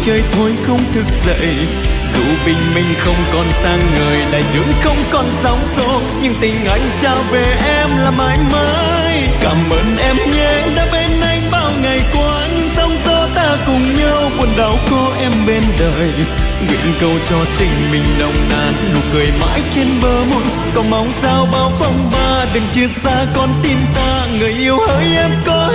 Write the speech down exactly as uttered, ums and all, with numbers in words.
chơi thôi không thức dậy. Dù bình minh không còn sáng ngời, đại dương không còn sóng xô, nhưng tình anh trao về em là mãi mãi. Cảm ơn em nhé đã bên anh bao ngày qua, những sóng gió ta cùng nhau buồn đau có em bên đời. Nguyện cầu cho tình mình nồng nàn, nụ cười mãi trên bờ môi, cầu mong sao bao phong ba đừng chia xa con tim ta. Người yêu hỡi em có